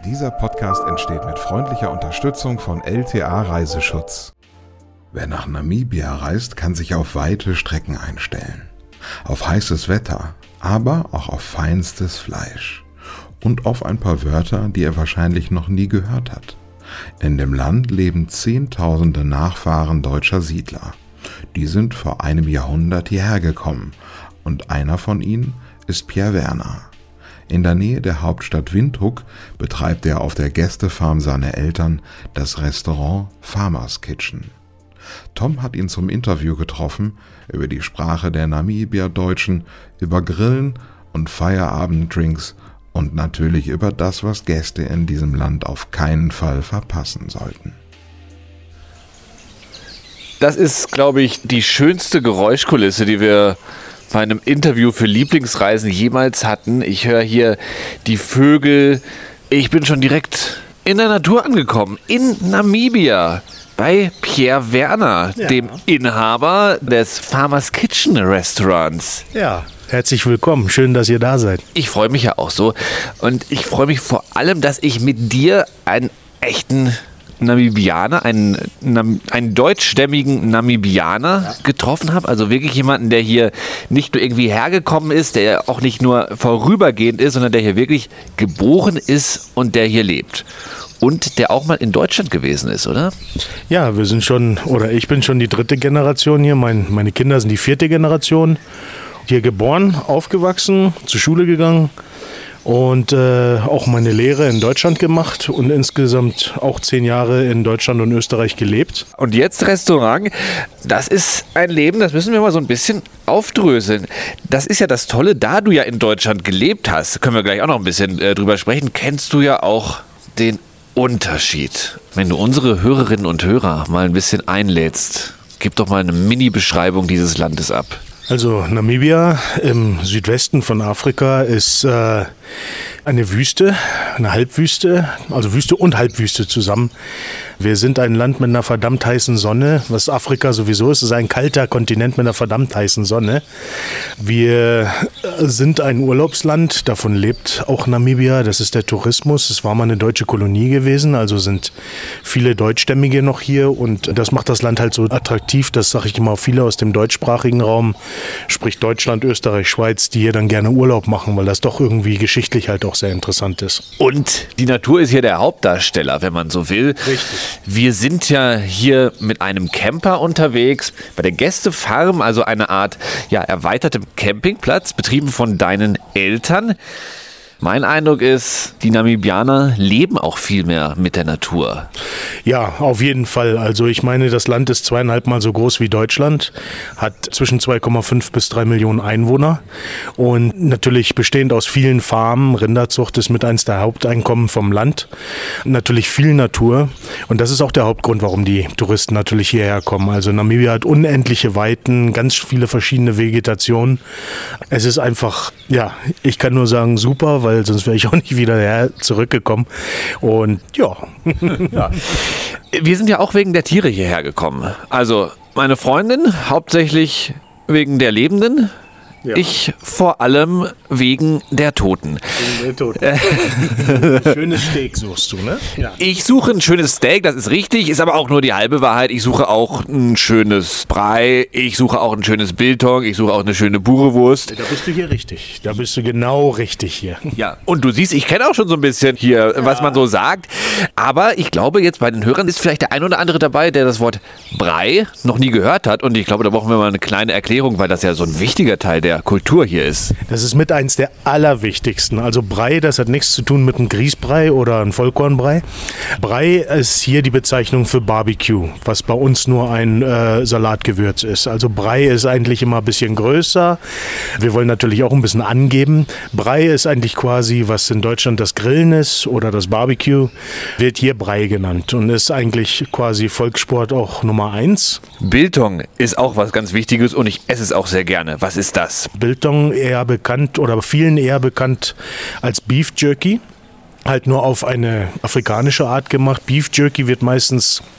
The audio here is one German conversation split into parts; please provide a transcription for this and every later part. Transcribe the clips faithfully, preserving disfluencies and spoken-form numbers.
Dieser Podcast entsteht mit freundlicher Unterstützung von L T A Reiseschutz. Wer nach Namibia reist, kann sich auf weite Strecken einstellen. Auf heißes Wetter, aber auch auf feinstes Fleisch. Und auf ein paar Wörter, die er wahrscheinlich noch nie gehört hat. In dem Land leben Zehntausende Nachfahren deutscher Siedler. Die sind vor einem Jahrhundert hierher gekommen und einer von ihnen ist Pierre Werner. In der Nähe der Hauptstadt Windhoek betreibt er auf der Gästefarm seiner Eltern das Restaurant Farmers Kitchen. Tom hat ihn zum Interview getroffen, über die Sprache der Namibia-Deutschen, über Grillen und Feierabenddrinks und natürlich über das, was Gäste in diesem Land auf keinen Fall verpassen sollten. Das ist, glaube ich, die schönste Geräuschkulisse, die wir bei einem Interview für Lieblingsreisen jemals hatten. Ich höre hier die Vögel. Ich bin schon direkt in der Natur angekommen, in Namibia, bei Pierre Werner, ja. dem Inhaber des Farmers Kitchen Restaurants. Ja, herzlich willkommen. Schön, dass ihr da seid. Ich freue mich ja auch so. Und ich freue mich vor allem, dass ich mit dir einen echten Namibianer, einen, einen deutschstämmigen Namibianer ja. getroffen habe. Also wirklich jemanden, der hier nicht nur irgendwie hergekommen ist, der auch nicht nur vorübergehend ist, sondern der hier wirklich geboren ist und der hier lebt. Und der auch mal in Deutschland gewesen ist, oder? Ja, wir sind schon, oder ich bin schon die dritte Generation hier. Mein, meine Kinder sind die vierte Generation. Hier geboren, aufgewachsen, zur Schule gegangen. Und äh, auch meine Lehre in Deutschland gemacht und insgesamt auch zehn Jahre in Deutschland und Österreich gelebt. Und jetzt Restaurant, das ist ein Leben, das müssen wir mal so ein bisschen aufdröseln. Das ist ja das Tolle, da du ja in Deutschland gelebt hast, können wir gleich auch noch ein bisschen äh, drüber sprechen, kennst du ja auch den Unterschied. Wenn du unsere Hörerinnen und Hörer mal ein bisschen einlädst, gib doch mal eine Mini-Beschreibung dieses Landes ab. Also Namibia im Südwesten von Afrika ist äh, eine Wüste, eine Halbwüste, also Wüste und Halbwüste zusammen. Wir sind ein Land mit einer verdammt heißen Sonne, was Afrika sowieso ist. Es ist ein kalter Kontinent mit einer verdammt heißen Sonne. Wir sind ein Urlaubsland, davon lebt auch Namibia, das ist der Tourismus. Es war mal eine deutsche Kolonie gewesen, also sind viele Deutschstämmige noch hier und das macht das Land halt so attraktiv, das sage ich immer, viele aus dem deutschsprachigen Raum, sprich Deutschland, Österreich, Schweiz, die hier dann gerne Urlaub machen, weil das doch irgendwie geschichtlich halt auch sehr interessant ist. Und die Natur ist hier der Hauptdarsteller, wenn man so will. Richtig. Wir sind ja hier mit einem Camper unterwegs, bei der Gästefarm, also eine Art ja, erweitertem Campingplatz, betrieben von deinen Eltern. Mein Eindruck ist, die Namibianer leben auch viel mehr mit der Natur. Ja, auf jeden Fall. Also ich meine, das Land ist zweieinhalb Mal so groß wie Deutschland, hat zwischen zwei Komma fünf bis drei Millionen Einwohner und natürlich bestehend aus vielen Farmen. Rinderzucht ist mit eins der Haupteinkommen vom Land. Natürlich viel Natur und das ist auch der Hauptgrund, warum die Touristen natürlich hierher kommen. Also Namibia hat unendliche Weiten, ganz viele verschiedene Vegetationen. Es ist einfach, ja, ich kann nur sagen, super, weil weil sonst wäre ich auch nicht wieder her zurückgekommen. Und ja. ja. Wir sind ja auch wegen der Tiere hierher gekommen. Also meine Freundin hauptsächlich wegen der Lebenden. Ja. Ich vor allem wegen der Toten. Wegen der Toten. Schönes Steak suchst du, ne? Ja. Ich suche ein schönes Steak, das ist richtig, ist aber auch nur die halbe Wahrheit. Ich suche auch ein schönes Brei, ich suche auch ein schönes Biltong, ich suche auch eine schöne Burewurst. Da bist du hier richtig, da bist du genau richtig hier. Ja, und du siehst, ich kenne auch schon so ein bisschen hier, ja. was man so sagt. Aber ich glaube, jetzt bei den Hörern ist vielleicht der ein oder andere dabei, der das Wort Brei noch nie gehört hat. Und ich glaube, da brauchen wir mal eine kleine Erklärung, weil das ja so ein wichtiger Teil der Kultur hier ist. Das ist mit eins der allerwichtigsten. Also Brei, das hat nichts zu tun mit einem Grießbrei oder einem Vollkornbrei. Brei ist hier die Bezeichnung für Barbecue, was bei uns nur ein äh, Salatgewürz ist. Also Brei ist eigentlich immer ein bisschen größer. Wir wollen natürlich auch ein bisschen angeben. Brei ist eigentlich quasi, was in Deutschland das Grillen ist oder das Barbecue, wird hier Brei genannt und ist eigentlich quasi Volkssport auch Nummer eins. Biltong ist auch was ganz Wichtiges und ich esse es auch sehr gerne. Was ist das? Biltong eher bekannt oder vielen eher bekannt als Beef Jerky. Halt nur auf eine afrikanische Art gemacht. Beef Jerky wird meistens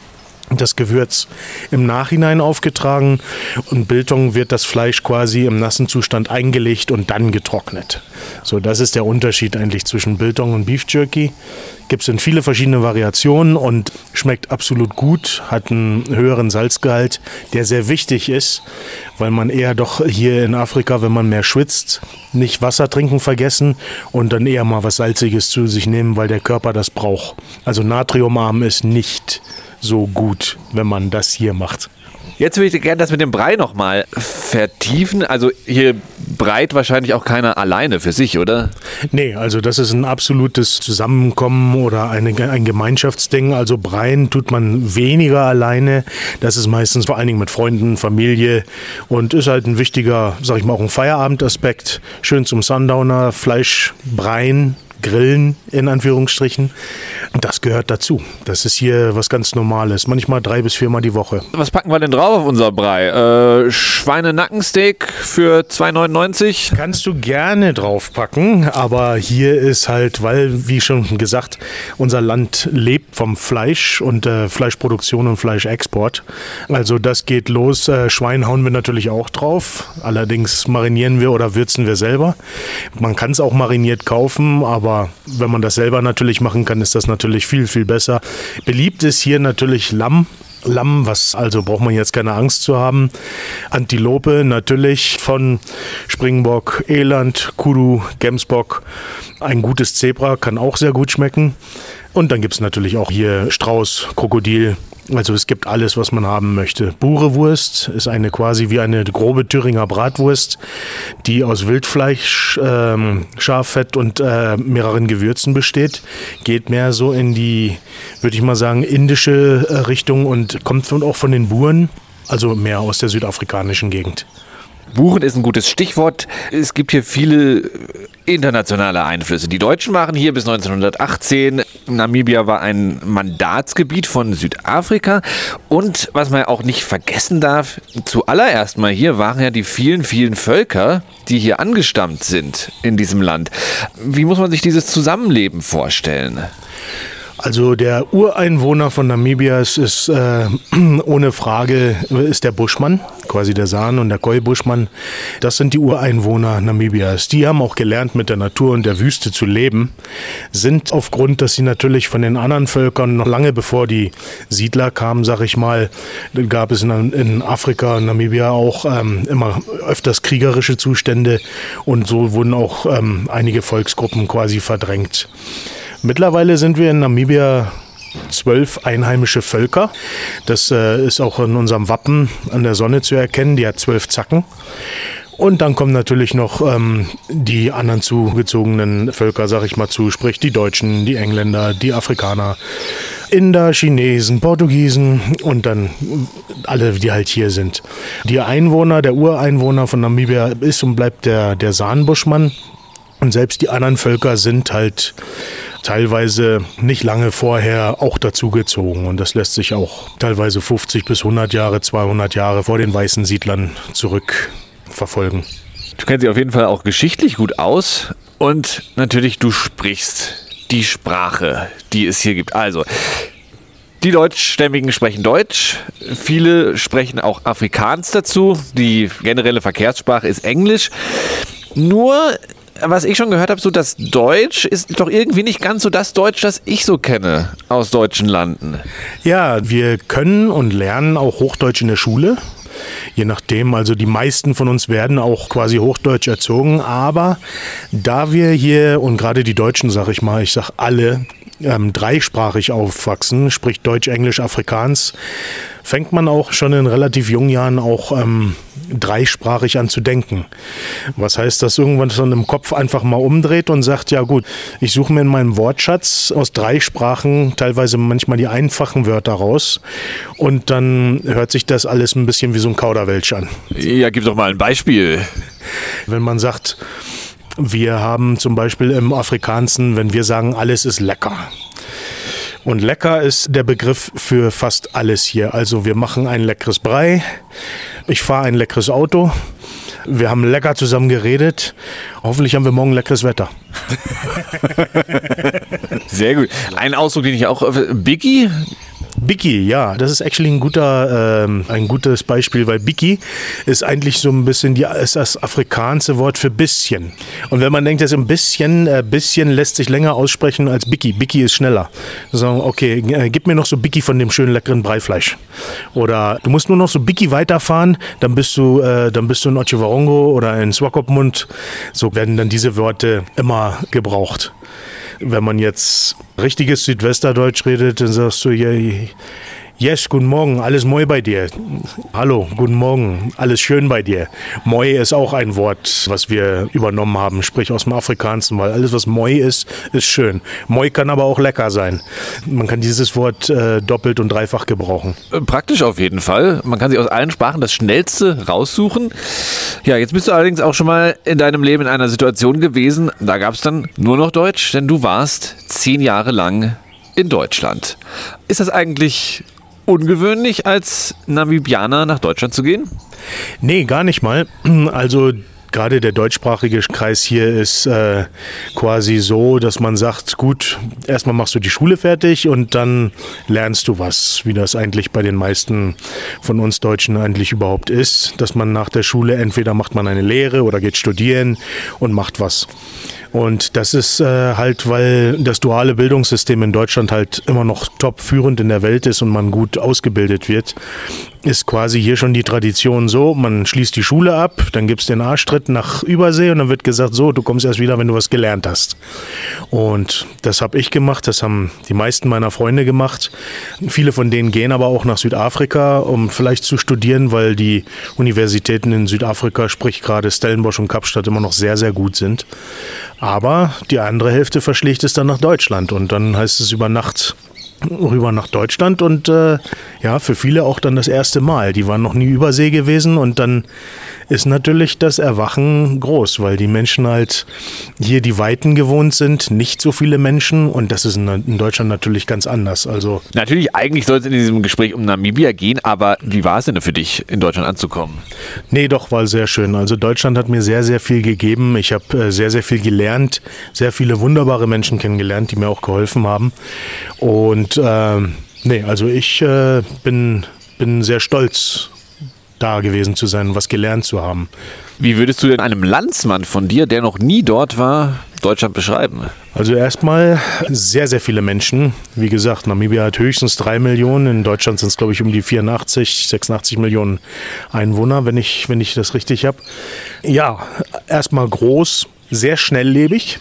das Gewürz im Nachhinein aufgetragen und Biltong wird das Fleisch quasi im nassen Zustand eingelegt und dann getrocknet. So, das ist der Unterschied eigentlich zwischen Biltong und Beef Jerky. Gibt es in viele verschiedene Variationen und schmeckt absolut gut, hat einen höheren Salzgehalt, der sehr wichtig ist, weil man eher doch hier in Afrika, wenn man mehr schwitzt, nicht Wasser trinken vergessen und dann eher mal was Salziges zu sich nehmen, weil der Körper das braucht. Also natriumarm ist nicht so gut, wenn man das hier macht. Jetzt würde ich gerne das mit dem Brei nochmal vertiefen. Also hier breit wahrscheinlich auch keiner alleine für sich, oder? Nee, also das ist ein absolutes Zusammenkommen oder eine, ein Gemeinschaftsding. Also breien tut man weniger alleine. Das ist meistens vor allen Dingen mit Freunden, Familie und ist halt ein wichtiger, sag ich mal, auch ein Feierabendaspekt. Schön zum Sundowner, Fleisch breien, Grillen in Anführungsstrichen. Das gehört dazu. Das ist hier was ganz Normales. Manchmal drei bis viermal die Woche. Was packen wir denn drauf auf unser Brei? Äh, Schweinenackensteak für zwei neunundneunzig? Kannst du gerne draufpacken, aber hier ist halt, weil, wie schon gesagt, unser Land lebt vom Fleisch und äh, Fleischproduktion und Fleischexport. Also das geht los. Äh, Schwein hauen wir natürlich auch drauf. Allerdings marinieren wir oder würzen wir selber. Man kann es auch mariniert kaufen, aber wenn man das selber natürlich machen kann, ist das natürlich viel, viel besser. Beliebt ist hier natürlich Lamm. Lamm, was also braucht man jetzt keine Angst zu haben. Antilope natürlich von Springbock, Eland, Kudu, Gemsbock. Ein gutes Zebra kann auch sehr gut schmecken. Und dann gibt es natürlich auch hier Strauß, Krokodil. Also es gibt alles, was man haben möchte. Burewurst ist eine quasi wie eine grobe Thüringer Bratwurst, die aus Wildfleisch, ähm, Schaffett und äh, mehreren Gewürzen besteht. Geht mehr so in die, würde ich mal sagen, indische äh, Richtung und kommt von, auch von den Buren, also mehr aus der südafrikanischen Gegend. Buchen ist ein gutes Stichwort. Es gibt hier viele internationale Einflüsse. Die Deutschen waren hier bis neunzehnhundertachtzehn. Namibia war ein Mandatsgebiet von Südafrika. Und was man auch nicht vergessen darf, zuallererst mal hier waren ja die vielen, vielen Völker, die hier angestammt sind in diesem Land. Wie muss man sich dieses Zusammenleben vorstellen? Also der Ureinwohner von Namibia ist, ist äh, ohne Frage ist der Buschmann, quasi der San und der Khoi-Buschmann. Das sind die Ureinwohner Namibias. Die haben auch gelernt, mit der Natur und der Wüste zu leben, sind aufgrund, dass sie natürlich von den anderen Völkern noch lange bevor die Siedler kamen, sag ich mal, gab es in, in Afrika und Namibia auch ähm, immer öfters kriegerische Zustände und so wurden auch ähm, einige Volksgruppen quasi verdrängt. Mittlerweile sind wir in Namibia zwölf einheimische Völker. Das äh, ist auch in unserem Wappen an der Sonne zu erkennen. Die hat zwölf Zacken. Und dann kommen natürlich noch ähm, die anderen zugezogenen Völker, sag ich mal zu, sprich die Deutschen, die Engländer, die Afrikaner, Inder, Chinesen, Portugiesen und dann alle, die halt hier sind. Die Einwohner, der Ureinwohner von Namibia ist und bleibt der, der San-Buschmann. Und selbst die anderen Völker sind halt teilweise nicht lange vorher auch dazugezogen. Und das lässt sich auch teilweise fünfzig bis hundert Jahre, zweihundert Jahre vor den weißen Siedlern zurückverfolgen. Du kennst dich auf jeden Fall auch geschichtlich gut aus. Und natürlich, du sprichst die Sprache, die es hier gibt. Also, die Deutschstämmigen sprechen Deutsch. Viele sprechen auch Afrikaans dazu. Die generelle Verkehrssprache ist Englisch. Nur, was ich schon gehört habe, so das Deutsch ist doch irgendwie nicht ganz so das Deutsch, das ich so kenne aus deutschen Landen. Ja, wir können und lernen auch Hochdeutsch in der Schule. Je nachdem, also die meisten von uns werden auch quasi Hochdeutsch erzogen. Aber da wir hier, und gerade die Deutschen, sag ich mal, ich sag alle, ähm, dreisprachig aufwachsen, sprich Deutsch, Englisch, Afrikaans, fängt man auch schon in relativ jungen Jahren auch ähm, dreisprachig an zu denken. Was heißt, dass irgendwann schon im Kopf einfach mal umdreht und sagt, ja gut, ich suche mir in meinem Wortschatz aus drei Sprachen teilweise manchmal die einfachen Wörter raus und dann hört sich das alles ein bisschen wie so ein Kauderwelsch an. Ja, gib doch mal ein Beispiel. Wenn man sagt, wir haben zum Beispiel im Afrikaansen, wenn wir sagen, alles ist lecker. Und lecker ist der Begriff für fast alles hier. Also wir machen ein leckeres Brei, ich fahre ein leckeres Auto, wir haben lecker zusammen geredet, hoffentlich haben wir morgen leckeres Wetter. Sehr gut. Ein Ausdruck, den ich auch... Biggie? Biki, ja, das ist actually ein guter, ähm, ein gutes Beispiel, weil Biki ist eigentlich so ein bisschen die, ist das afrikanische Wort für bisschen. Und wenn man denkt, dass ein bisschen, äh, bisschen lässt sich länger aussprechen als Biki. Biki ist schneller. Wir sagen, okay, äh, gib mir noch so Biki von dem schönen leckeren Breifleisch. Oder du musst nur noch so Biki weiterfahren, dann bist du, äh, dann bist du in Otjiwarongo oder in Swakopmund. So werden dann diese Wörter immer gebraucht. Wenn man jetzt richtiges Südwesterdeutsch redet, dann sagst du, ja, yes, guten Morgen, alles moi bei dir. Hallo, guten Morgen, alles schön bei dir. Moi ist auch ein Wort, was wir übernommen haben, sprich aus dem Afrikanischen, weil alles, was moi ist, ist schön. Moi kann aber auch lecker sein. Man kann dieses Wort äh, doppelt und dreifach gebrauchen. Praktisch auf jeden Fall. Man kann sich aus allen Sprachen das Schnellste raussuchen. Ja, jetzt bist du allerdings auch schon mal in deinem Leben in einer Situation gewesen, da gab es dann nur noch Deutsch, denn du warst zehn Jahre lang in Deutschland. Ist das eigentlich ungewöhnlich, als Namibianer nach Deutschland zu gehen? Nee, gar nicht mal. Also gerade der deutschsprachige Kreis hier ist äh, quasi so, dass man sagt, gut, erstmal machst du die Schule fertig und dann lernst du was, wie das eigentlich bei den meisten von uns Deutschen eigentlich überhaupt ist, dass man nach der Schule entweder macht man eine Lehre oder geht studieren und macht was. Und das ist äh, halt, weil das duale Bildungssystem in Deutschland halt immer noch top führend in der Welt ist und man gut ausgebildet wird, ist quasi hier schon die Tradition so, man schließt die Schule ab, dann gibt's den Arschtritt nach Übersee und dann wird gesagt, so, du kommst erst wieder, wenn du was gelernt hast. Und das habe ich gemacht, das haben die meisten meiner Freunde gemacht. Viele von denen gehen aber auch nach Südafrika, um vielleicht zu studieren, weil die Universitäten in Südafrika, sprich gerade Stellenbosch und Kapstadt, immer noch sehr, sehr gut sind. Aber die andere Hälfte verschlägt es dann nach Deutschland und dann heißt es über Nacht rüber nach Deutschland und äh, ja, für viele auch dann das erste Mal. Die waren noch nie Übersee gewesen und dann ist natürlich das Erwachen groß, weil die Menschen halt hier die Weiten gewohnt sind, nicht so viele Menschen und das ist in, in Deutschland natürlich ganz anders. Also natürlich, eigentlich soll es in diesem Gespräch um Namibia gehen, aber wie war es denn für dich, in Deutschland anzukommen? Nee, doch, war sehr schön. Also Deutschland hat mir sehr, sehr viel gegeben. Ich habe äh, sehr, sehr viel gelernt, sehr viele wunderbare Menschen kennengelernt, die mir auch geholfen haben. Und äh, nee, also ich äh, bin, bin sehr stolz, da gewesen zu sein und was gelernt zu haben. Wie würdest du denn einem Landsmann von dir, der noch nie dort war, Deutschland beschreiben? Also erstmal sehr, sehr viele Menschen. Wie gesagt, Namibia hat höchstens drei Millionen. In Deutschland sind es, glaube ich, um die vierundachtzig, sechsundachtzig Millionen Einwohner, wenn ich, wenn ich das richtig habe. Ja, erstmal groß, sehr schnelllebig.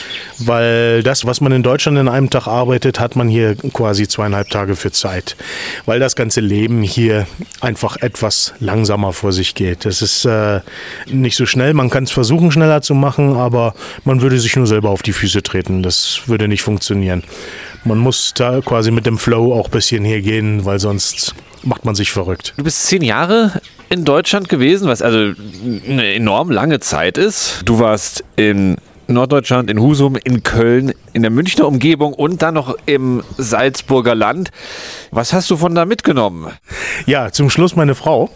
Weil das, was man in Deutschland in einem Tag arbeitet, hat man hier quasi zweieinhalb Tage für Zeit. Weil das ganze Leben hier einfach etwas langsamer vor sich geht. Das ist äh, nicht so schnell. Man kann es versuchen, schneller zu machen, aber man würde sich nur selber auf die Füße treten. Das würde nicht funktionieren. Man muss da quasi mit dem Flow auch ein bisschen hier gehen, weil sonst macht man sich verrückt. Du bist zehn Jahre in Deutschland gewesen, was also eine enorm lange Zeit ist. Du warst in Norddeutschland, in Husum, in Köln, in der Münchner Umgebung und dann noch im Salzburger Land. Was hast du von da mitgenommen? Ja, zum Schluss meine Frau.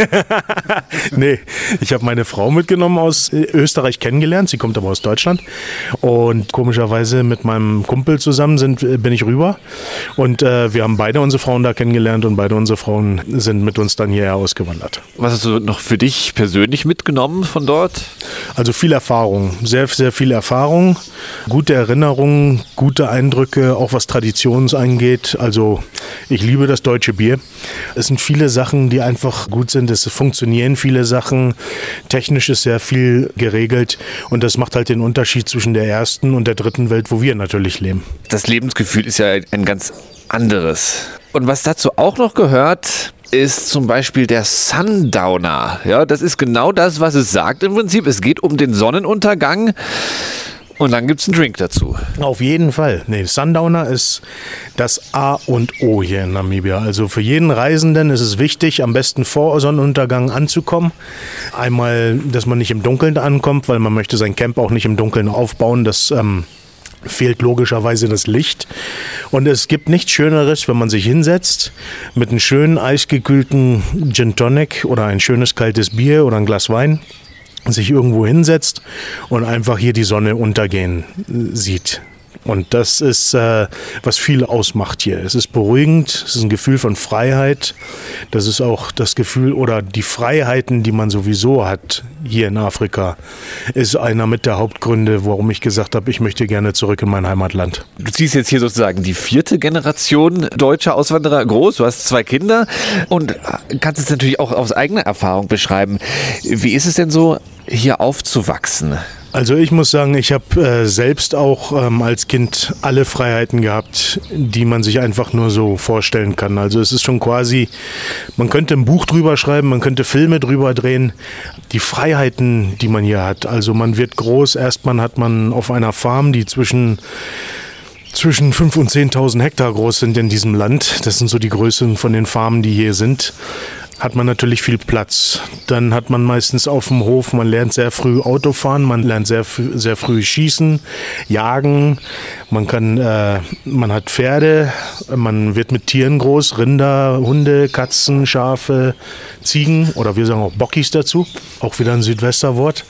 Nee, ich habe meine Frau mitgenommen aus Österreich kennengelernt. Sie kommt aber aus Deutschland. Und komischerweise mit meinem Kumpel zusammen sind, bin ich rüber. Und äh, wir haben beide unsere Frauen da kennengelernt und beide unsere Frauen sind mit uns dann hierher ausgewandert. Was hast du noch für dich persönlich mitgenommen von dort? Also viel Erfahrung, sehr, sehr viel Erfahrung, gute Erinnerungen, gute Eindrücke, auch was Traditionen angeht. Also ich liebe das deutsche Bier. Es sind viele Sachen, die einfach gut sind. Es funktionieren viele Sachen. Technisch ist sehr viel geregelt und das macht halt den Unterschied zwischen der ersten und der dritten Welt, wo wir natürlich leben. Das Lebensgefühl ist ja ein ganz anderes. Und was dazu auch noch gehört, ist zum Beispiel der Sundowner. Ja, das ist genau das, was es sagt im Prinzip. Es geht um den Sonnenuntergang und dann gibt es einen Drink dazu. Auf jeden Fall. Nee, Sundowner ist das A und O hier in Namibia. Also für jeden Reisenden ist es wichtig, am besten vor Sonnenuntergang anzukommen. Einmal, dass man nicht im Dunkeln ankommt, weil man möchte sein Camp auch nicht im Dunkeln aufbauen. Das ähm, fehlt logischerweise das Licht. Und es gibt nichts Schöneres, wenn man sich hinsetzt mit einem schönen eisgekühlten Gin Tonic oder ein schönes kaltes Bier oder ein Glas Wein, sich irgendwo hinsetzt und einfach hier die Sonne untergehen sieht. Und das ist, äh, was viel ausmacht hier. Es ist beruhigend, es ist ein Gefühl von Freiheit. Das ist auch das Gefühl oder die Freiheiten, die man sowieso hat hier in Afrika, ist einer mit der Hauptgründe, warum ich gesagt habe, ich möchte gerne zurück in mein Heimatland. Du ziehst jetzt hier sozusagen die vierte Generation deutscher Auswanderer groß. Du hast zwei Kinder und kannst es natürlich auch aus eigener Erfahrung beschreiben. Wie ist es denn so, hier aufzuwachsen? Also ich muss sagen, ich habe äh, selbst auch ähm, als Kind alle Freiheiten gehabt, die man sich einfach nur so vorstellen kann. Also es ist schon quasi, man könnte ein Buch drüber schreiben, man könnte Filme drüber drehen. Die Freiheiten, die man hier hat. Also man wird groß, erstmal hat man auf einer Farm, die zwischen zwischen fünftausend und zehntausend Hektar groß sind in diesem Land. Das sind so die Größen von den Farmen, die hier sind. Hat man natürlich viel Platz. Dann hat man meistens auf dem Hof, man lernt sehr früh Autofahren, man lernt sehr, sehr früh schießen, jagen, man kann, äh, man hat Pferde, man wird mit Tieren groß, Rinder, Hunde, Katzen, Schafe, Ziegen oder wir sagen auch Bockis dazu, auch wieder ein Südwesterwort.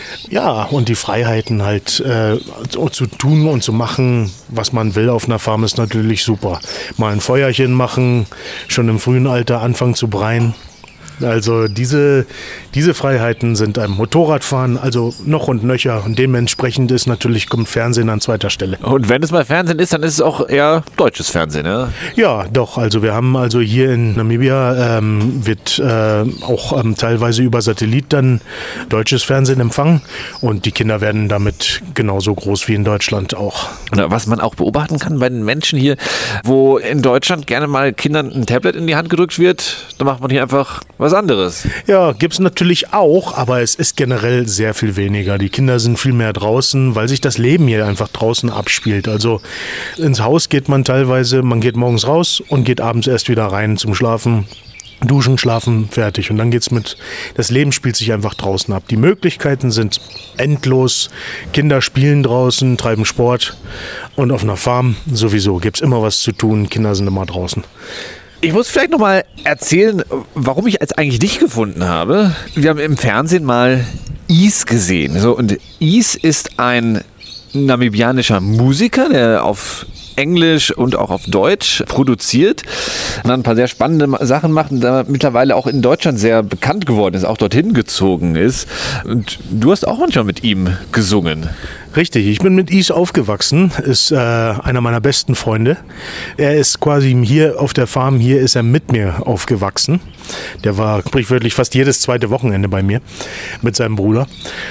Ja, und die Freiheiten halt äh, zu tun und zu machen, was man will auf einer Farm, ist natürlich super. Mal ein Feuerchen machen, schon im frühen Alter anfangen zu breien. Also diese, diese Freiheiten sind einem Motorradfahren, also noch und nöcher. Und dementsprechend ist natürlich, kommt Fernsehen an zweiter Stelle. Und wenn es mal Fernsehen ist, dann ist es auch eher deutsches Fernsehen, ne? Ja, doch. Also wir haben also hier in Namibia ähm, wird äh, auch ähm, teilweise über Satellit dann deutsches Fernsehen empfangen. Und die Kinder werden damit genauso groß wie in Deutschland auch. Oder was man auch beobachten kann bei den Menschen hier, wo in Deutschland gerne mal Kindern ein Tablet in die Hand gedrückt wird, da macht man hier einfach was anderes. Ja, gibt es natürlich auch, aber es ist generell sehr viel weniger. Die Kinder sind viel mehr draußen, weil sich das Leben hier einfach draußen abspielt. Also ins Haus geht man teilweise, man geht morgens raus und geht abends erst wieder rein zum Schlafen. Duschen, schlafen, fertig. Und dann geht's mit, das Leben spielt sich einfach draußen ab. Die Möglichkeiten sind endlos. Kinder spielen draußen, treiben Sport. Und auf einer Farm sowieso gibt's immer was zu tun. Kinder sind immer draußen. Ich muss vielleicht noch mal erzählen, warum ich jetzt eigentlich dich gefunden habe. Wir haben im Fernsehen mal Is gesehen. So, und Is ist ein namibianischer Musiker, der auf Englisch und auch auf Deutsch produziert und dann ein paar sehr spannende Sachen macht und da mittlerweile auch in Deutschland sehr bekannt geworden ist, auch dorthin gezogen ist. Und du hast auch manchmal mit ihm gesungen. Richtig, ich bin mit Is aufgewachsen, ist äh, einer meiner besten Freunde. Er ist quasi hier auf der Farm, hier ist er mit mir aufgewachsen. Der war sprichwörtlich fast jedes zweite Wochenende bei mir mit seinem Bruder.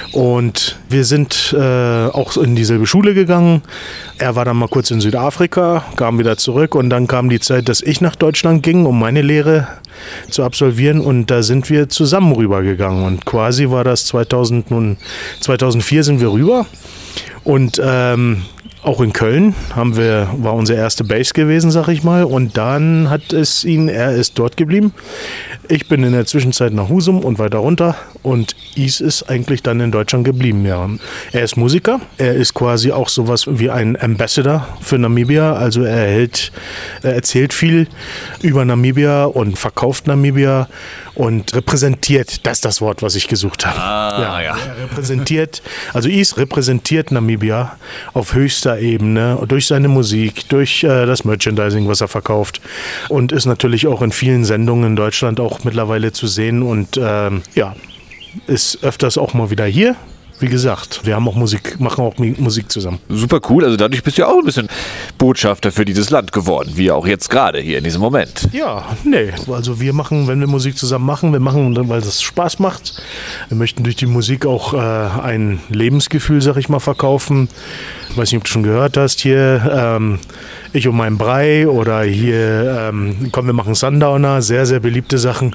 Und wir sind äh, auch in dieselbe Schule gegangen. Er war dann mal kurz in Südafrika, kam wieder zurück und dann kam die Zeit, dass ich nach Deutschland ging, um meine Lehre zu absolvieren, und da sind wir zusammen rübergegangen und quasi war das zweitausend und zweitausendvier sind wir rüber und ähm, auch in Köln haben wir, war unsere erste Base gewesen, sag ich mal, und dann hat es ihn, er ist dort geblieben. Ich bin in der Zwischenzeit nach Husum und weiter runter und Is ist eigentlich dann in Deutschland geblieben, ja. Er ist Musiker, er ist quasi auch sowas wie ein Ambassador für Namibia, also er, hält, er erzählt viel über Namibia und verkauft Namibia und repräsentiert, das ist das Wort, was ich gesucht habe. Ah, ja. ja. Er repräsentiert, also Is repräsentiert Namibia auf höchster Ebene durch seine Musik, durch äh, das Merchandising, was er verkauft, und ist natürlich auch in vielen Sendungen in Deutschland auch mittlerweile zu sehen und ähm, ja, ist öfters auch mal wieder hier. Wie gesagt, wir haben auch Musik, machen auch Musik zusammen. Super cool, also dadurch bist du ja auch ein bisschen Botschafter für dieses Land geworden, wie auch jetzt gerade hier in diesem Moment. Ja, nee, also wir machen, wenn wir Musik zusammen machen, wir machen, weil das Spaß macht. Wir möchten durch die Musik auch äh, ein Lebensgefühl, sag ich mal, verkaufen. Ich weiß nicht, ob du schon gehört hast, hier ähm, Ich und mein Brei oder hier, ähm, komm, wir machen Sundowner, sehr, sehr beliebte Sachen.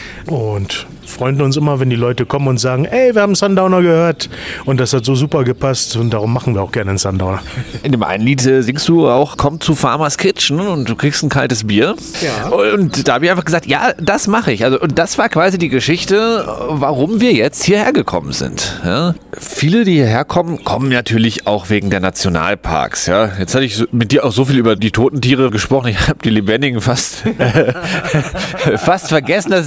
Und freuen uns immer, wenn die Leute kommen und sagen, ey, wir haben Sundowner gehört und das hat so super gepasst und darum machen wir auch gerne einen Sundowner. In dem einen Lied äh, singst du auch, komm zu Farmers Kitchen und du kriegst ein kaltes Bier. Ja. Und da habe ich einfach gesagt, ja, das mache ich. Also, und das war quasi die Geschichte, warum wir jetzt hierher gekommen sind. Ja? Viele, die hierher kommen, kommen natürlich auch wegen der Nationalparks. Ja? Jetzt hatte ich mit dir auch so viel über die toten Tiere gesprochen, ich habe die lebendigen fast, fast vergessen, dass es das ja auch noch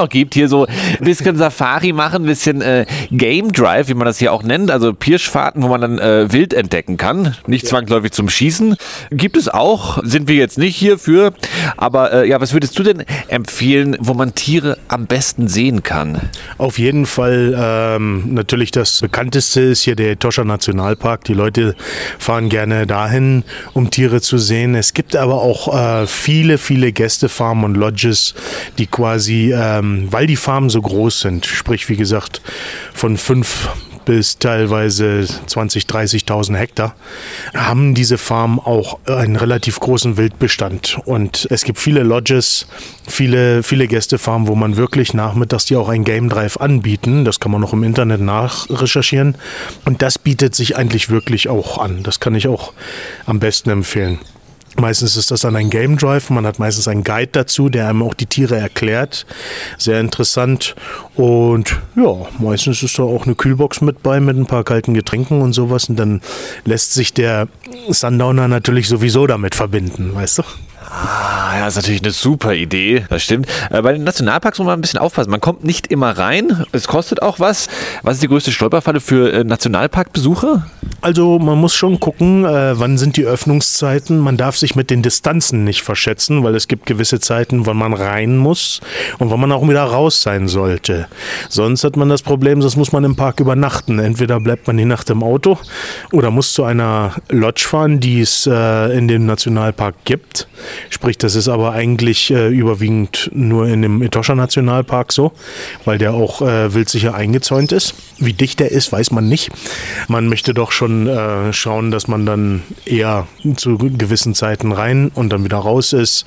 noch gibt. Hier so ein bisschen Safari machen, ein bisschen äh, Game Drive, wie man das hier auch nennt. Also Pirschfahrten, wo man dann äh, Wild entdecken kann. Nicht zwangsläufig zum Schießen. Gibt es auch. Sind wir jetzt nicht hierfür. Aber äh, ja, was würdest du denn empfehlen, wo man Tiere am besten sehen kann? Auf jeden Fall ähm, natürlich das bekannteste ist hier der Etosha Nationalpark. Die Leute fahren gerne dahin, um Tiere zu sehen. Es gibt aber auch äh, viele, viele Gästefarmen und Lodges, die quasi, ähm, weil die Farmen so groß sind, sprich wie gesagt von fünf bis teilweise zwanzig, dreißigtausend Hektar, haben diese Farmen auch einen relativ großen Wildbestand. Und es gibt viele Lodges, viele, viele Gästefarmen, wo man wirklich nachmittags die auch ein Game Drive anbieten. Das kann man noch im Internet nachrecherchieren. Und das bietet sich eigentlich wirklich auch an. Das kann ich auch am besten empfehlen. Meistens ist das dann ein Game Drive. Man hat meistens einen Guide dazu, der einem auch die Tiere erklärt. Sehr interessant. Und ja, meistens ist da auch eine Kühlbox mit bei, mit ein paar kalten Getränken und sowas. Und dann lässt sich der Sundowner natürlich sowieso damit verbinden, weißt du? Ah, ja, das ist natürlich eine super Idee, das stimmt. Äh, bei den Nationalparks muss man ein bisschen aufpassen. Man kommt nicht immer rein, es kostet auch was. Was ist die größte Stolperfalle für äh, Nationalparkbesucher? Also man muss schon gucken, äh, wann sind die Öffnungszeiten. Man darf sich mit den Distanzen nicht verschätzen, weil es gibt gewisse Zeiten, wann man rein muss und wann man auch wieder raus sein sollte. Sonst hat man das Problem, sonst muss man im Park übernachten. Entweder bleibt man die Nacht im Auto oder muss zu einer Lodge fahren, die es äh, in dem Nationalpark gibt. Sprich, das ist aber eigentlich äh, überwiegend nur in dem Etosha Nationalpark so, weil der auch äh, wildsicher eingezäunt ist. Wie dicht der ist, weiß man nicht. Man möchte doch schon äh, schauen, dass man dann eher zu gewissen Zeiten rein und dann wieder raus ist.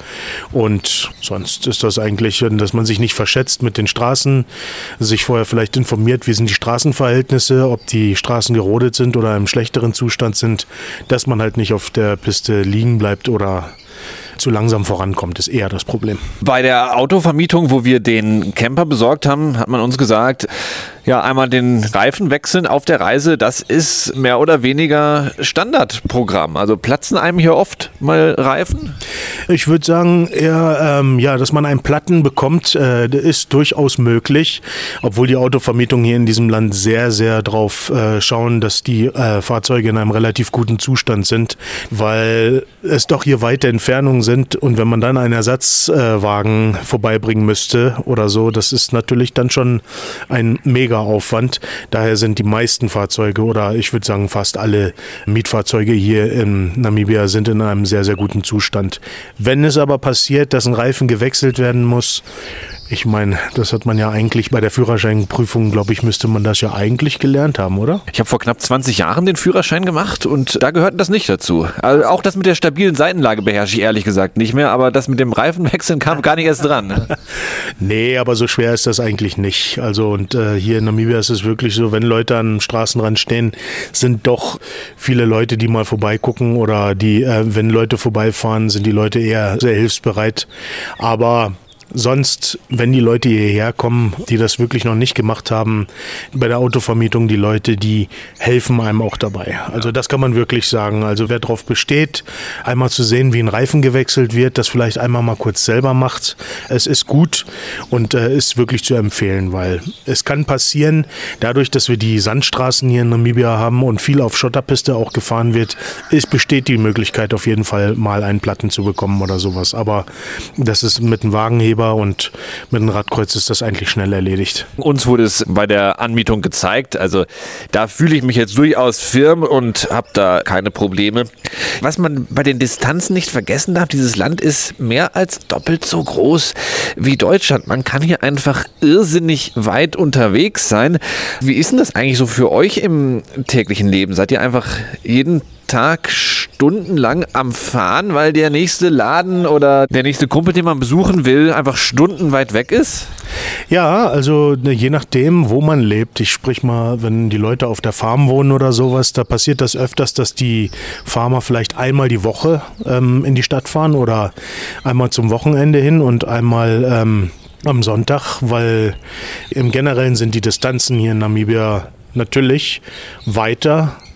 Und sonst ist das eigentlich, dass man sich nicht verschätzt mit den Straßen, sich vorher vielleicht informiert, wie sind die Straßenverhältnisse, ob die Straßen gerodet sind oder im schlechteren Zustand sind, dass man halt nicht auf der Piste liegen bleibt oder zu langsam vorankommt, ist eher das Problem. Bei der Autovermietung, wo wir den Camper besorgt haben, hat man uns gesagt, ja, einmal den Reifen wechseln auf der Reise, das ist mehr oder weniger Standardprogramm. Also platzen einem hier oft mal Reifen? Ich würde sagen, eher, ähm, ja, dass man einen Platten bekommt, äh, ist durchaus möglich, obwohl die Autovermietung hier in diesem Land sehr, sehr drauf äh, schauen, dass die äh, Fahrzeuge in einem relativ guten Zustand sind, weil es doch hier weite Entfernungen sind und wenn man dann einen Ersatzwagen äh, vorbeibringen müsste oder so, das ist natürlich dann schon ein mega Aufwand. Daher sind die meisten Fahrzeuge oder ich würde sagen fast alle Mietfahrzeuge hier in Namibia sind in einem sehr, sehr guten Zustand. Wenn es aber passiert, dass ein Reifen gewechselt werden muss, ich meine, das hat man ja eigentlich bei der Führerscheinprüfung, glaube ich, müsste man das ja eigentlich gelernt haben, oder? Ich habe vor knapp zwanzig Jahren den Führerschein gemacht und da gehört das nicht dazu. Also auch das mit der stabilen Seitenlage beherrsche ich ehrlich gesagt nicht mehr, aber das mit dem Reifenwechseln kam gar nicht erst dran. Nee, aber so schwer ist das eigentlich nicht. Also und äh, hier in Namibia ist es wirklich so, wenn Leute am Straßenrand stehen, sind doch viele Leute, die mal vorbeigucken oder die, äh, wenn Leute vorbeifahren, sind die Leute eher sehr hilfsbereit. Aber sonst, wenn die Leute hierher kommen, die das wirklich noch nicht gemacht haben, bei der Autovermietung, die Leute, die helfen einem auch dabei. Also das kann man wirklich sagen. Also wer darauf besteht, einmal zu sehen, wie ein Reifen gewechselt wird, das vielleicht einmal mal kurz selber macht, es ist gut und äh, ist wirklich zu empfehlen, weil es kann passieren, dadurch, dass wir die Sandstraßen hier in Namibia haben und viel auf Schotterpiste auch gefahren wird, es besteht die Möglichkeit auf jeden Fall mal einen Platten zu bekommen oder sowas. Aber das ist mit einem Wagenheber und mit einem Radkreuz ist das eigentlich schnell erledigt. Uns wurde es bei der Anmietung gezeigt, also da fühle ich mich jetzt durchaus firm und habe da keine Probleme. Was man bei den Distanzen nicht vergessen darf, dieses Land ist mehr als doppelt so groß wie Deutschland. Man kann hier einfach irrsinnig weit unterwegs sein. Wie ist denn das eigentlich so für euch im täglichen Leben? Seid ihr einfach jeden Tag stundenlang am Fahren, weil der nächste Laden oder der nächste Kumpel, den man besuchen will, einfach stundenweit weg ist? Ja, also je nachdem, wo man lebt. Ich sprich mal, wenn die Leute auf der Farm wohnen oder sowas, da passiert das öfters, dass die Farmer vielleicht einmal die Woche ähm, in die Stadt fahren oder einmal zum Wochenende hin und einmal ähm, am Sonntag, weil im Generellen sind die Distanzen hier in Namibia natürlich weiter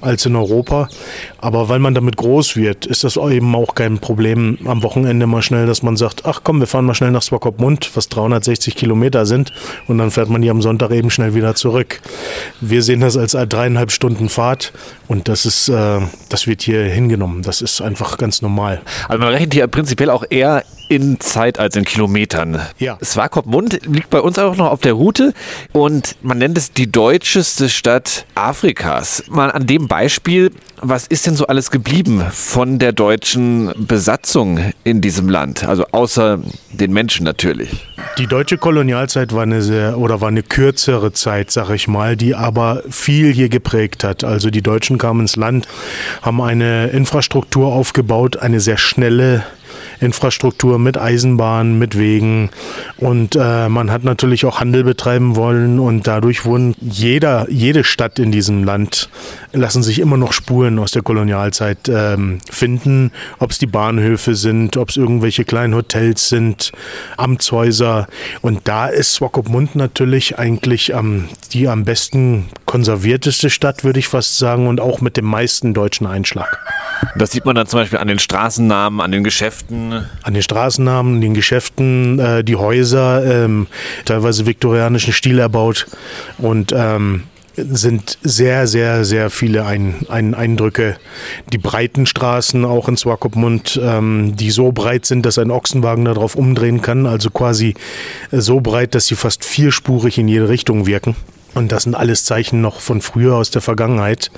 als in Europa. Aber weil man damit groß wird, ist das eben auch kein Problem am Wochenende mal schnell, dass man sagt, ach komm, wir fahren mal schnell nach Swakopmund, was dreihundertsechzig Kilometer sind, und dann fährt man hier am Sonntag eben schnell wieder zurück. Wir sehen das als dreieinhalb Stunden Fahrt und das ist, äh, das wird hier hingenommen. Das ist einfach ganz normal. Also man rechnet hier prinzipiell auch eher in Zeit als in Kilometern. Ja. Swakopmund liegt bei uns auch noch auf der Route und man nennt es die deutscheste Stadt Afrikas. Mal an dem Beispiel, was ist denn so alles geblieben von der deutschen Besatzung in diesem Land? Also außer den Menschen natürlich. Die deutsche Kolonialzeit war eine sehr, oder war eine kürzere Zeit, sag ich mal, die aber viel hier geprägt hat. Also die Deutschen kamen ins Land, haben eine Infrastruktur aufgebaut, eine sehr schnelle Infrastruktur mit Eisenbahn, mit Wegen, und äh, man hat natürlich auch Handel betreiben wollen und dadurch wurden jeder, jede Stadt in diesem Land lassen sich immer noch Spuren aus der Kolonialzeit ähm, finden, ob es die Bahnhöfe sind, ob es irgendwelche kleinen Hotels sind, Amtshäuser, und da ist Swakopmund natürlich eigentlich ähm, die am besten konservierteste Stadt, würde ich fast sagen, und auch mit dem meisten deutschen Einschlag. Das sieht man dann zum Beispiel an den Straßennamen, an den Geschäften. An den Straßennamen, den Geschäften, äh, die Häuser, ähm, teilweise viktorianischen Stil erbaut, und ähm, sind sehr, sehr, sehr viele Ein- Ein- Eindrücke. Die breiten Straßen auch in Swakopmund, ähm, die so breit sind, dass ein Ochsenwagen darauf umdrehen kann, also quasi so breit, dass sie fast vierspurig in jede Richtung wirken. Und das sind alles Zeichen noch von früher aus der Vergangenheit.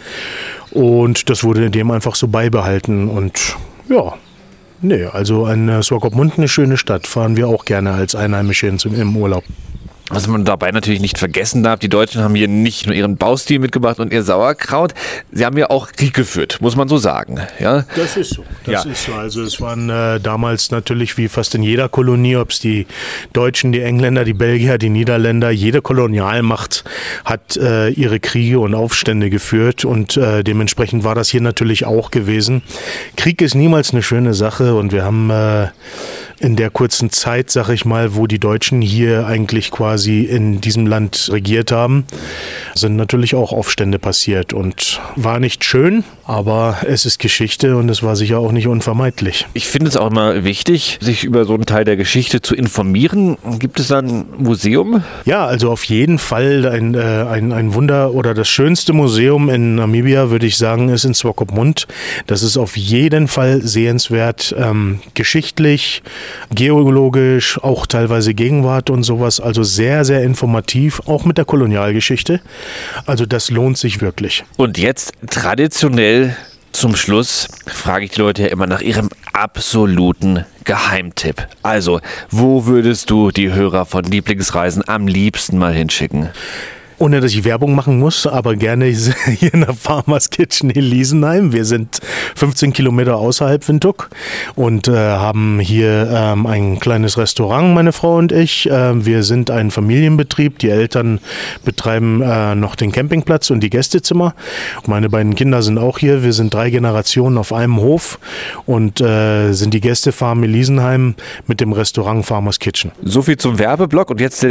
Und das wurde dem einfach so beibehalten. Und ja, nee, also an Swakopmund eine schöne Stadt. Fahren wir auch gerne als Einheimische im Urlaub. Was man dabei natürlich nicht vergessen darf, die Deutschen haben hier nicht nur ihren Baustil mitgebracht und ihr Sauerkraut, sie haben ja auch Krieg geführt, muss man so sagen. Ja? Das ist so, das Ja. ist so. Also es waren äh, damals natürlich wie fast in jeder Kolonie, ob es die Deutschen, die Engländer, die Belgier, die Niederländer, jede Kolonialmacht hat äh, ihre Kriege und Aufstände geführt, und äh, dementsprechend war das hier natürlich auch gewesen. Krieg ist niemals eine schöne Sache, und wir haben äh, in der kurzen Zeit, sag ich mal, wo die Deutschen hier eigentlich quasi in diesem Land regiert haben, sind natürlich auch Aufstände passiert, und war nicht schön, aber es ist Geschichte und es war sicher auch nicht unvermeidlich. Ich finde es auch immer wichtig, sich über so einen Teil der Geschichte zu informieren. Gibt es da ein Museum? Ja, also auf jeden Fall ein, äh, ein, ein Wunder, oder das schönste Museum in Namibia, würde ich sagen, ist in Swakopmund. Das ist auf jeden Fall sehenswert, ähm, geschichtlich, geologisch, auch teilweise Gegenwart und sowas. Also sehr, sehr informativ, auch mit der Kolonialgeschichte. Also das lohnt sich wirklich. Und jetzt traditionell zum Schluss frage ich die Leute ja immer nach ihrem absoluten Geheimtipp. Also, wo würdest du die Hörer von Lieblingsreisen am liebsten mal hinschicken? Ohne dass ich Werbung machen muss, aber gerne hier in der Farmers Kitchen in Liesenheim. Wir sind fünfzehn Kilometer außerhalb Windhoek und äh, haben hier ähm, ein kleines Restaurant, meine Frau und ich. Äh, wir sind ein Familienbetrieb. Die Eltern betreiben äh, noch den Campingplatz und die Gästezimmer. Meine beiden Kinder sind auch hier. Wir sind drei Generationen auf einem Hof und äh, sind die Gästefarm in Liesenheim mit dem Restaurant Farmers Kitchen. So viel zum Werbeblock und jetzt...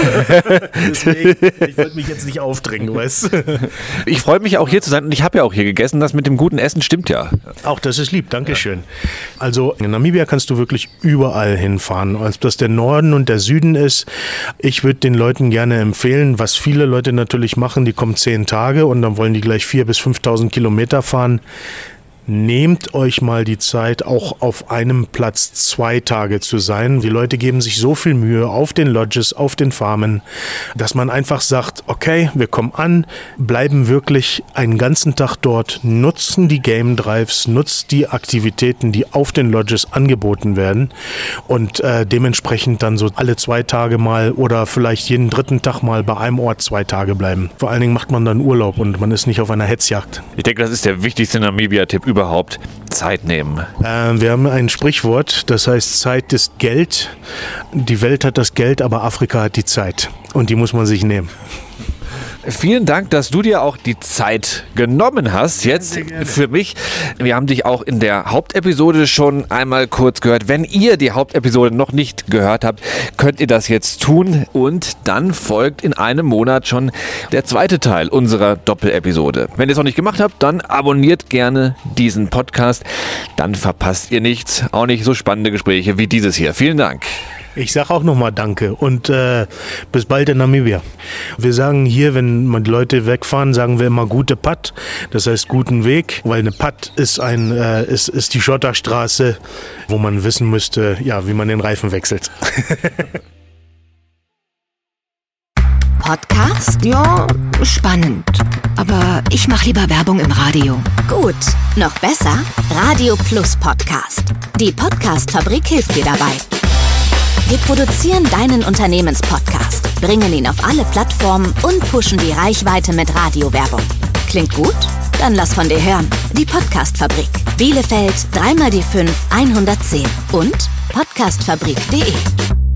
Deswegen, ich wollte mich jetzt nicht aufdrängen, weißt du? Ich freue mich auch hier zu sein und ich habe ja auch hier gegessen. Das mit dem guten Essen stimmt ja. Auch das ist lieb, Dankeschön. Ja. Also in Namibia kannst du wirklich überall hinfahren. Ob das der Norden und der Süden ist. Ich würde den Leuten gerne empfehlen, was viele Leute natürlich machen, die kommen zehn Tage und dann wollen die gleich viertausend bis fünftausend Kilometer fahren. Nehmt euch mal die Zeit, auch auf einem Platz zwei Tage zu sein. Die Leute geben sich so viel Mühe auf den Lodges, auf den Farmen, dass man einfach sagt, okay, wir kommen an, bleiben wirklich einen ganzen Tag dort, nutzen die Game Drives, nutzt die Aktivitäten, die auf den Lodges angeboten werden und äh, dementsprechend dann so alle zwei Tage mal oder vielleicht jeden dritten Tag mal bei einem Ort zwei Tage bleiben. Vor allen Dingen macht man dann Urlaub und man ist nicht auf einer Hetzjagd. Ich denke, das ist der wichtigste Namibia-Tipp überhaupt. Zeit nehmen. Äh, wir haben ein Sprichwort, das heißt, Zeit ist Geld. Die Welt hat das Geld, aber Afrika hat die Zeit. Und die muss man sich nehmen. Vielen Dank, dass du dir auch die Zeit genommen hast jetzt für mich. Wir haben dich auch in der Hauptepisode schon einmal kurz gehört. Wenn ihr die Hauptepisode noch nicht gehört habt, könnt ihr das jetzt tun und dann folgt in einem Monat schon der zweite Teil unserer Doppelepisode. Wenn ihr es noch nicht gemacht habt, dann abonniert gerne diesen Podcast. Dann verpasst ihr nichts, auch nicht so spannende Gespräche wie dieses hier. Vielen Dank. Ich sage auch nochmal Danke und äh, bis bald in Namibia. Wir sagen hier, wenn man die Leute wegfahren, sagen wir immer gute Pad, das heißt guten Weg, weil eine Pad ist, ein, äh, ist, ist die Schotterstraße, wo man wissen müsste, ja, wie man den Reifen wechselt. Podcast? Ja, spannend. Aber ich mache lieber Werbung im Radio. Gut, noch besser? Radio Plus Podcast. Die Podcast-Fabrik hilft dir dabei. Wir produzieren deinen Unternehmenspodcast, bringen ihn auf alle Plattformen und pushen die Reichweite mit Radiowerbung. Klingt gut? Dann lass von dir hören. Die Podcast-Fabrik. Bielefeld drei mal die fünf hundertzehn und podcastfabrik punkt de.